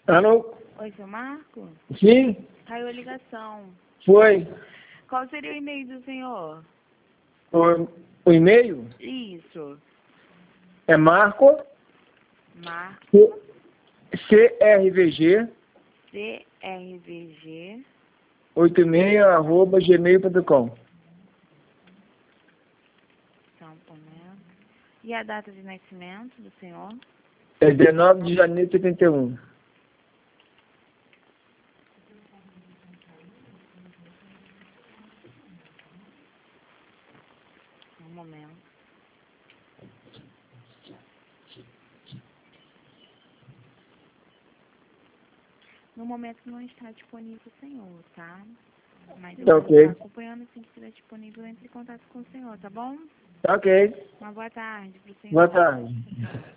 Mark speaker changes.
Speaker 1: Alô?
Speaker 2: Oi, seu Marco?
Speaker 1: Sim?
Speaker 2: Caiu a ligação.
Speaker 1: Foi.
Speaker 2: Qual seria o e-mail do senhor?
Speaker 1: O e-mail
Speaker 2: Isso.
Speaker 1: é Marco
Speaker 2: Marco
Speaker 1: CRVG
Speaker 2: CRVG
Speaker 1: 86@gmail.com.
Speaker 2: Só um momento. E a data de nascimento do senhor?
Speaker 1: É 19 de janeiro de 71.
Speaker 2: Um momento. No momento não está disponível o senhor, tá? Mas eu
Speaker 1: Tá
Speaker 2: vou
Speaker 1: ok.
Speaker 2: estar acompanhando, assim que estiver disponível, eu entro em contato com o senhor, tá bom?
Speaker 1: Tá ok.
Speaker 2: Uma boa tarde pro senhor.
Speaker 1: Boa tarde.
Speaker 2: Tchau.